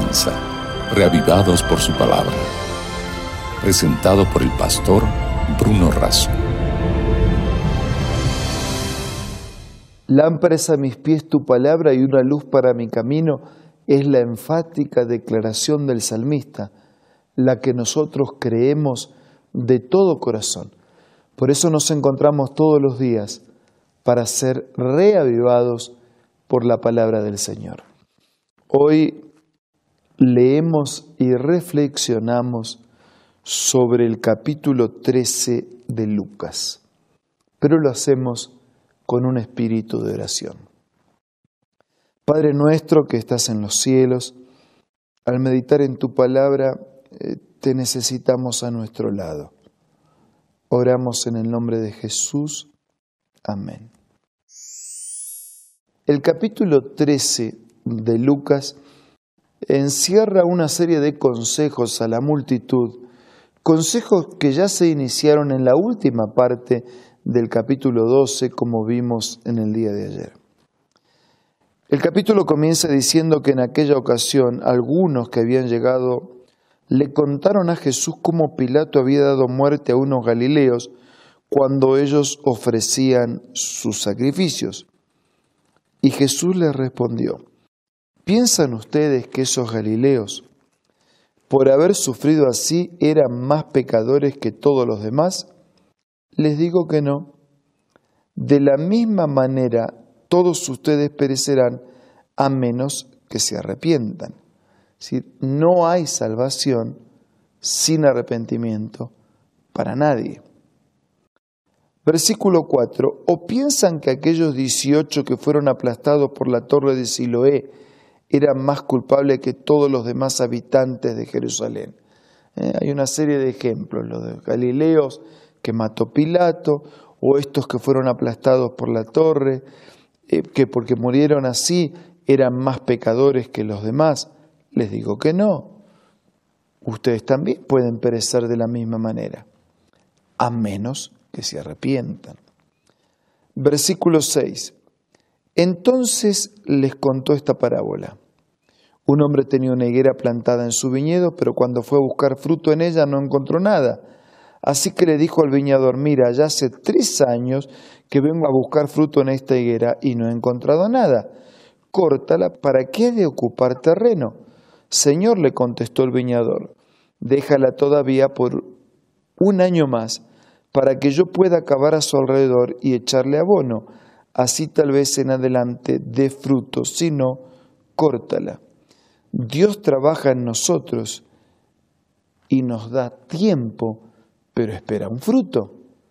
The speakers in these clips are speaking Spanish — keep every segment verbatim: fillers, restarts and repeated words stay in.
comienza, reavivados por su palabra. Presentado por el pastor Bruno Razo. Lámpara es a mis pies tu palabra y una luz para mi camino, es la enfática declaración del salmista, la que nosotros creemos de todo corazón. Por eso nos encontramos todos los días para ser reavivados por la palabra del Señor. Hoy leemos y reflexionamos sobre el capítulo trece de Lucas, pero lo hacemos con un espíritu de oración. Padre nuestro que estás en los cielos, al meditar en tu palabra, eh, te necesitamos a nuestro lado. Oramos en el nombre de Jesús. Amén. El capítulo trece de Lucas encierra una serie de consejos a la multitud, consejos que ya se iniciaron en la última parte del capítulo doce, como vimos en el día de ayer. El capítulo comienza diciendo que en aquella ocasión algunos que habían llegado le contaron a Jesús cómo Pilato había dado muerte a unos galileos cuando ellos ofrecían sus sacrificios. Y Jesús les respondió: ¿piensan ustedes que esos galileos, por haber sufrido así, eran más pecadores que todos los demás? Les digo que no. De la misma manera, todos ustedes perecerán a menos que se arrepientan. Es decir, no hay salvación sin arrepentimiento para nadie. Versículo cuatro. ¿O piensan que aquellos dieciocho que fueron aplastados por la torre de Siloé eran más culpables que todos los demás habitantes de Jerusalén? Eh, hay una serie de ejemplos, los de Galileos que mató Pilato, o estos que fueron aplastados por la torre, eh, que porque murieron así eran más pecadores que los demás. Les digo que no. Ustedes también pueden perecer de la misma manera, a menos que se arrepientan. Versículo seis. Entonces les contó esta parábola. Un hombre tenía una higuera plantada en su viñedo, pero cuando fue a buscar fruto en ella no encontró nada. Así que le dijo al viñador: mira, ya hace tres años que vengo a buscar fruto en esta higuera y no he encontrado nada. Córtala, ¿para qué he de ocupar terreno? Señor, le contestó el viñador, déjala todavía por un año más, para que yo pueda cavar a su alrededor y echarle abono. Así tal vez en adelante dé fruto, si no, córtala. Dios trabaja en nosotros y nos da tiempo, pero espera un fruto.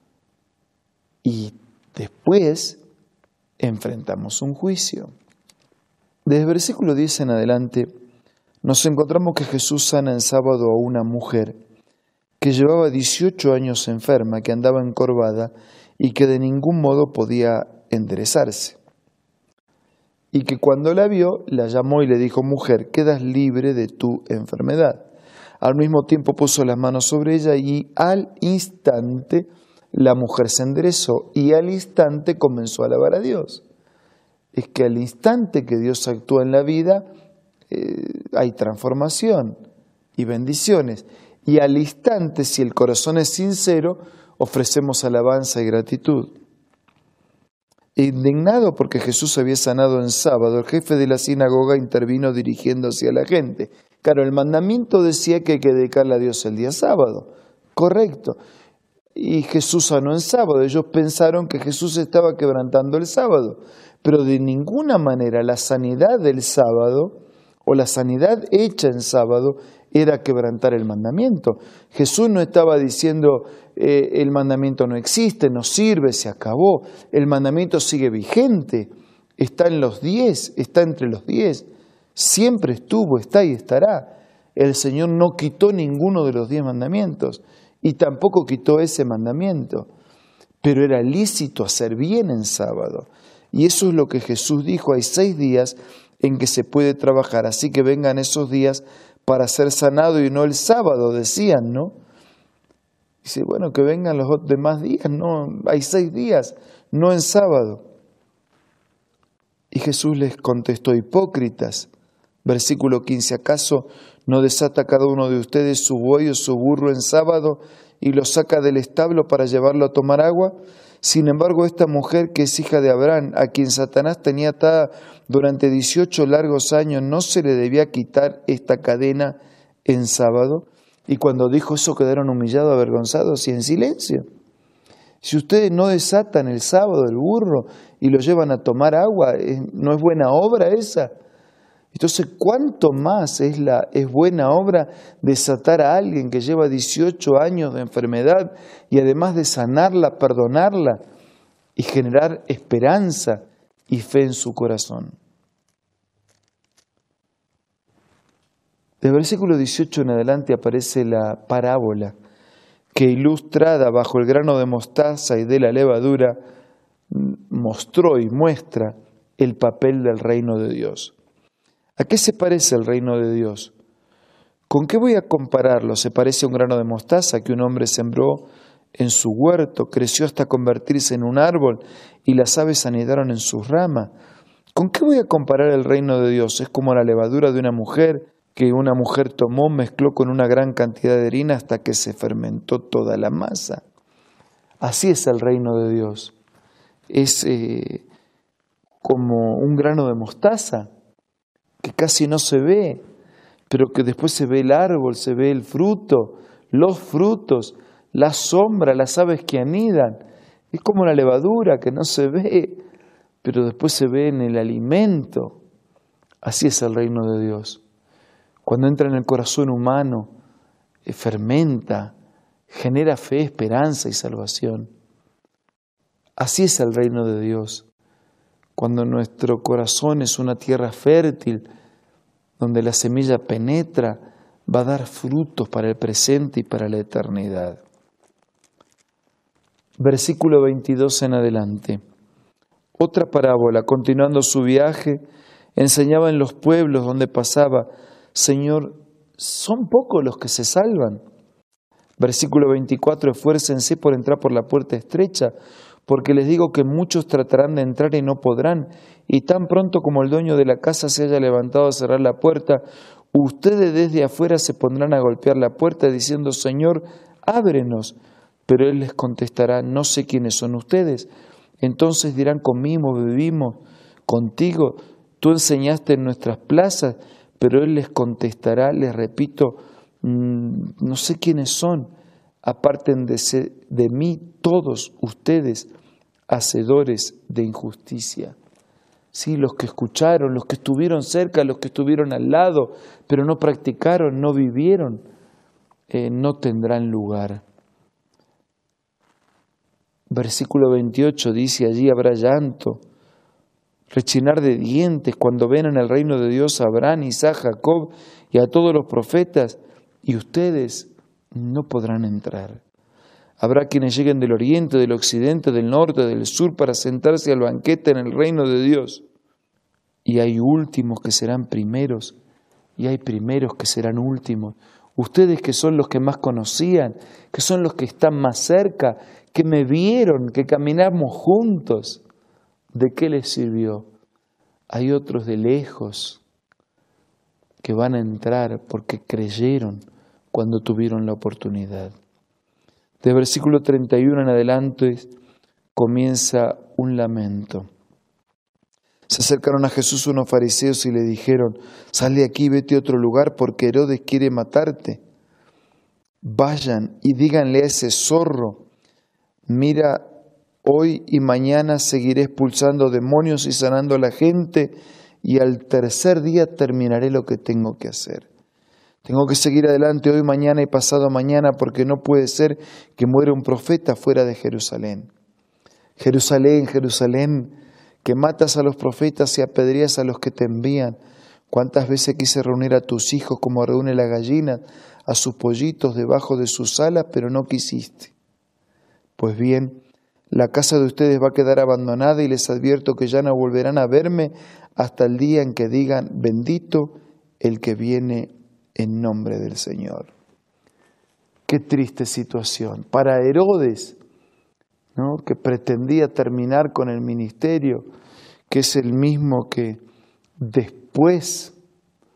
Y después enfrentamos un juicio. Desde el versículo diez en adelante nos encontramos que Jesús sana en sábado a una mujer que llevaba dieciocho años enferma, que andaba encorvada y que de ningún modo podía enderezarse. Y que cuando la vio, la llamó y le dijo: mujer, quedas libre de tu enfermedad. Al mismo tiempo puso las manos sobre ella y al instante la mujer se enderezó y al instante comenzó a alabar a Dios. Es que al instante que Dios actúa en la vida, eh, hay transformación y bendiciones. Y al instante, si el corazón es sincero, ofrecemos alabanza y gratitud. Indignado porque Jesús había sanado en sábado, el jefe de la sinagoga intervino dirigiéndose a la gente. Claro, el mandamiento decía que hay que dedicarle a Dios el día sábado, correcto. Y Jesús sanó en sábado. Ellos pensaron que Jesús estaba quebrantando el sábado, pero de ninguna manera la sanidad del sábado o la sanidad hecha en sábado era quebrantar el mandamiento. Jesús no estaba diciendo eh, el mandamiento no existe, no sirve, se acabó. El mandamiento sigue vigente, está en los diez, está entre los diez. Siempre estuvo, está y estará. El Señor no quitó ninguno de los diez mandamientos y tampoco quitó ese mandamiento. Pero era lícito hacer bien en sábado. Y eso es lo que Jesús dijo: hay seis días en que se puede trabajar, así que vengan esos días para ser sanado y no el sábado, decían, ¿no? Dice, bueno, que vengan los demás días, no, hay seis días, no en sábado. Y Jesús les contestó: hipócritas, Versículo quince, ¿acaso no desata cada uno de ustedes su buey o su burro en sábado y lo saca del establo para llevarlo a tomar agua? Sin embargo, esta mujer que es hija de Abraham, a quien Satanás tenía atada durante dieciocho largos años, ¿no se le debía quitar esta cadena en sábado? Y cuando dijo eso quedaron humillados, avergonzados y en silencio. Si ustedes no desatan el sábado el burro y lo llevan a tomar agua, ¿no es buena obra esa? Entonces, ¿cuánto más es, la, es buena obra desatar a alguien que lleva dieciocho años de enfermedad y además de sanarla, perdonarla y generar esperanza y fe en su corazón? Del versículo dieciocho en adelante aparece la parábola que, ilustrada bajo el grano de mostaza y de la levadura, mostró y muestra el papel del reino de Dios. ¿A qué se parece el reino de Dios? ¿Con qué voy a compararlo? Se parece a un grano de mostaza que un hombre sembró en su huerto, creció hasta convertirse en un árbol y las aves anidaron en sus ramas. ¿Con qué voy a comparar el reino de Dios? Es como la levadura de una mujer que una mujer tomó, mezcló con una gran cantidad de harina hasta que se fermentó toda la masa. Así es el reino de Dios. Es eh, como un grano de mostaza que casi no se ve, pero que después se ve el árbol, se ve el fruto, los frutos, la sombra, las aves que anidan. Es como la levadura que no se ve, pero después se ve en el alimento. Así es el reino de Dios. Cuando entra en el corazón humano, eh, fermenta, genera fe, esperanza y salvación. Así es el reino de Dios. Cuando nuestro corazón es una tierra fértil, donde la semilla penetra, va a dar frutos para el presente y para la eternidad. Versículo veintidós en adelante. Otra parábola, continuando su viaje, enseñaba en los pueblos donde pasaba: Señor, son pocos los que se salvan. Versículo veinticuatro, esfuércense por entrar por la puerta estrecha, porque les digo que muchos tratarán de entrar y no podrán, y tan pronto como el dueño de la casa se haya levantado a cerrar la puerta, ustedes desde afuera se pondrán a golpear la puerta diciendo: Señor, ábrenos. Pero él les contestará: no sé quiénes son ustedes. Entonces dirán: comimos, bebimos contigo, tú enseñaste en nuestras plazas. Pero él les contestará, les repito, no sé quiénes son. Aparten de, ser, de mí todos ustedes, hacedores de injusticia. Sí, los que escucharon, los que estuvieron cerca, los que estuvieron al lado, pero no practicaron, no vivieron, eh, no tendrán lugar. Versículo veintiocho dice: allí habrá llanto, rechinar de dientes cuando ven en el reino de Dios a Abraham, Isaac, Jacob y a todos los profetas, y ustedes no podrán entrar. Habrá quienes lleguen del oriente, del occidente, del norte, del sur para sentarse al banquete en el reino de Dios. Y hay últimos que serán primeros, y hay primeros que serán últimos. Ustedes que son los que más conocían, que son los que están más cerca, que me vieron, que caminamos juntos, ¿de qué les sirvió? Hay otros de lejos que van a entrar porque creyeron cuando tuvieron la oportunidad. De versículo treinta y uno en adelante comienza un lamento. Se acercaron a Jesús unos fariseos y le dijeron: sal de aquí y vete a otro lugar porque Herodes quiere matarte. Vayan y díganle a ese zorro: mira, hoy y mañana seguiré expulsando demonios y sanando a la gente, y al tercer día terminaré lo que tengo que hacer. Tengo que seguir adelante hoy, mañana y pasado mañana, porque no puede ser que muera un profeta fuera de Jerusalén. Jerusalén, Jerusalén, que matas a los profetas y apedreas a los que te envían. ¿Cuántas veces quise reunir a tus hijos como reúne la gallina a sus pollitos debajo de sus alas, pero no quisiste? Pues bien, la casa de ustedes va a quedar abandonada y les advierto que ya no volverán a verme hasta el día en que digan: bendito el que viene en nombre del Señor. Qué triste situación. Para Herodes, ¿no?, que pretendía terminar con el ministerio, que es el mismo que después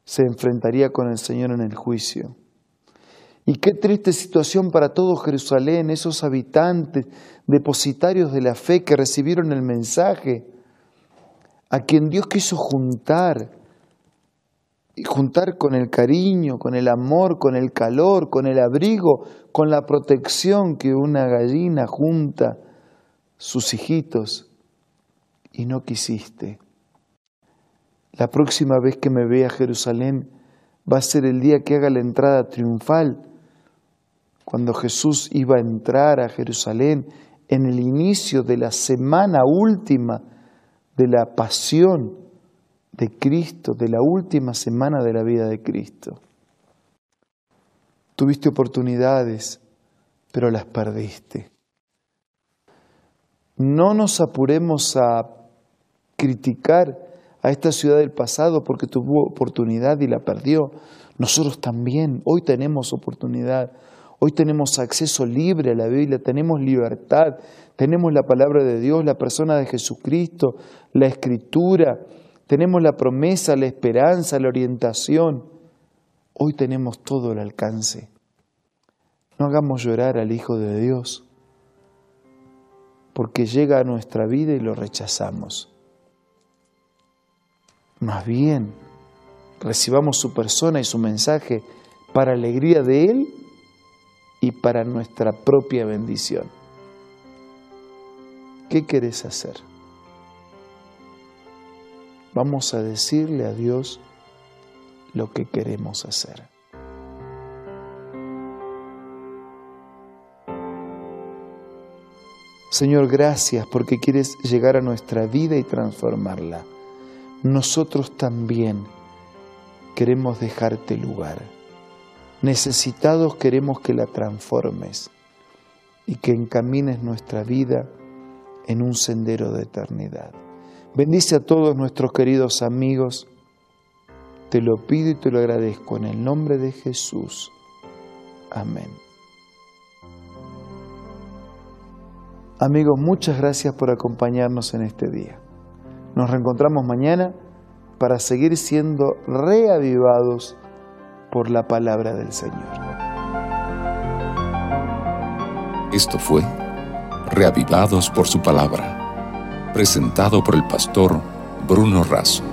se enfrentaría con el Señor en el juicio. Y qué triste situación para todo Jerusalén, esos habitantes, depositarios de la fe que recibieron el mensaje, a quien Dios quiso juntar, y juntar con el cariño, con el amor, con el calor, con el abrigo, con la protección que una gallina junta sus hijitos, y no quisiste. La próxima vez que me vea a Jerusalén va a ser el día que haga la entrada triunfal, cuando Jesús iba a entrar a Jerusalén en el inicio de la semana última de la pasión de Cristo, de la última semana de la vida de Cristo. Tuviste oportunidades, pero las perdiste. No nos apuremos a criticar a esta ciudad del pasado porque tuvo oportunidad y la perdió. Nosotros también, hoy tenemos oportunidad. Hoy tenemos acceso libre a la Biblia, tenemos libertad, tenemos la palabra de Dios, la persona de Jesucristo, la Escritura, tenemos la promesa, la esperanza, la orientación. Hoy tenemos todo al alcance. No hagamos llorar al Hijo de Dios, porque llega a nuestra vida y lo rechazamos. Más bien, recibamos su persona y su mensaje para alegría de Él y para nuestra propia bendición. ¿Qué querés hacer? Vamos a decirle a Dios lo que queremos hacer. Señor, gracias porque quieres llegar a nuestra vida y transformarla. Nosotros también queremos dejarte lugar. Necesitados queremos que la transformes y que encamines nuestra vida en un sendero de eternidad. Bendice a todos nuestros queridos amigos. Te lo pido y te lo agradezco en el nombre de Jesús. Amén. Amigos, muchas gracias por acompañarnos en este día. Nos reencontramos mañana para seguir siendo reavivados por la palabra del Señor. Esto fue Reavivados por su palabra, presentado por el pastor Bruno Razo.